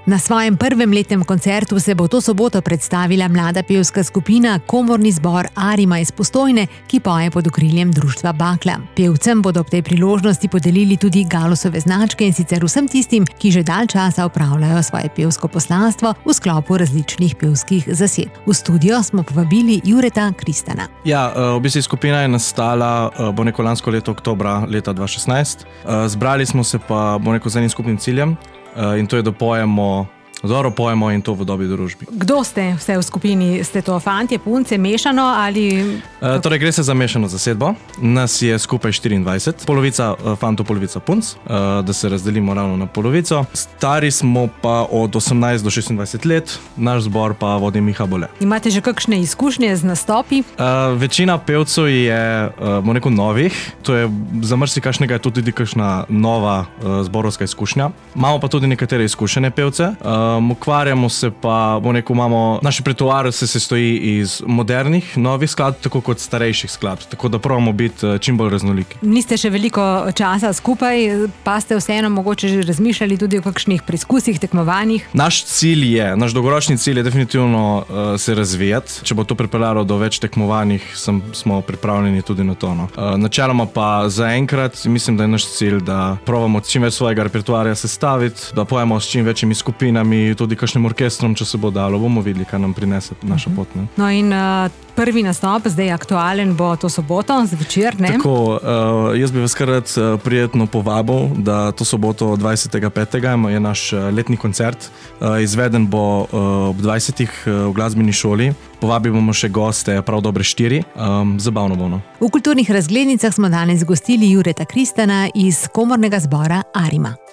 Na svojem prvem letnem koncertu se bo to soboto predstavila mlada pevska skupina Komorni zbor Arima iz Postojne, ki poje pod okriljem društva Bakla. Pevcem bodo ob tej priložnosti podelili tudi Galusove značke, in sicer vsem tistim, ki že dalj časa opravljajo svoje pevsko poslanstvo v sklopu različnih pevskih zased. V studio smo povabili Jureta Kristana. Ja, v bistvu skupina je nastala lansko leto oktobra leta 2016. Zbrali smo se pa z enim skupnim ciljem, in to je, da dobro pojemo in to v dobri družbi. Kdo ste vse v skupini? Ste to fantje, punce, mešano ali... Torej gre se za mešano zasedbo. Nas je skupaj 24. Polovica fantov, polovica punc, da se razdelimo ravno na polovico. Stari smo pa od 18 do 26 let, naš zbor pa vodi Miha Bole. Imate že kakšne izkušnje z nastopi? Večina pevcev je, novih. To je za marsikakšnega je to tudi kakšna nova zborovska izkušnja. Imamo pa tudi nekatere izkušene pevce. Ukvarjamo se pa, naš repertoar se sestoji iz modernih, novih skladb, tako kot starejših skladb, tako da probamo biti čim bolj raznoliki. Niste še veliko časa skupaj, pa ste vseeno mogoče že razmišljali tudi o kakšnih preizkusih, tekmovanjih? Naš dolgoročni cilj je definitivno se razvijati. Če bo to pripeljalo do več tekmovanjih, smo pripravljeni tudi na to. Načeloma pa zaenkrat mislim, da je naš cilj, da probamo čim več svojega repertoarja sestaviti, da pojemo s čim večjimi skupinami, tudi kakšnim orkestrom, če se bo dalo, bomo videli, kaj nam prinese naša pot. Ne? No in prvi nastop, zdaj aktualen, bo to soboto zvečer, ne? Tako, jaz bi vas kar rad prijetno povabil, da to soboto 20.5. je naš letni koncert. Izveden bo ob 20. v glasbeni šoli. Povabili bomo še goste, prav dobre 4. Zabavno bo. V kulturnih razglednicah smo danes gostili Jureta Kristana iz Komornega zbora Arima.